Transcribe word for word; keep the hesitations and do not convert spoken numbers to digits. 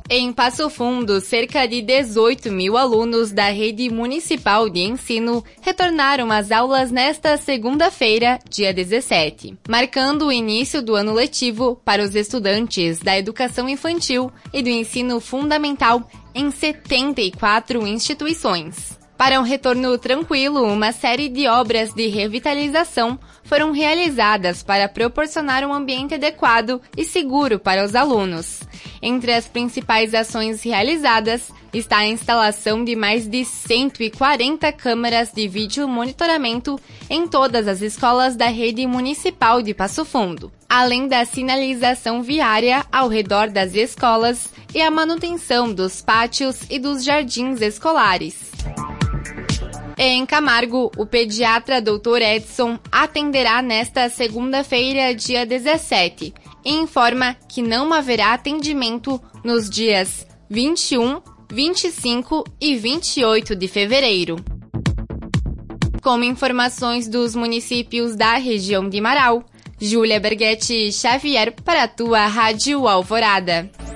Em Passo Fundo, cerca de dezoito mil alunos da Rede Municipal de Ensino retornaram às aulas nesta segunda-feira, dia dezessete, marcando o início do ano letivo para os estudantes da educação infantil e do ensino fundamental em setenta e quatro instituições. Para um retorno tranquilo, uma série de obras de revitalização foram realizadas para proporcionar um ambiente adequado e seguro para os alunos. Entre as principais ações realizadas está a instalação de mais de cento e quarenta câmeras de vídeo monitoramento em todas as escolas da rede municipal de Passo Fundo, além da sinalização viária ao redor das escolas e a manutenção dos pátios e dos jardins escolares. Em Camargo, o pediatra doutor Edson atenderá nesta segunda-feira, dia dezessete, e informa que não haverá atendimento nos dias vinte e um, vinte e cinco e vinte e oito de fevereiro. Com informações dos municípios da região de Marau, Júlia Berghetti Xavier para a tua Rádio Alvorada.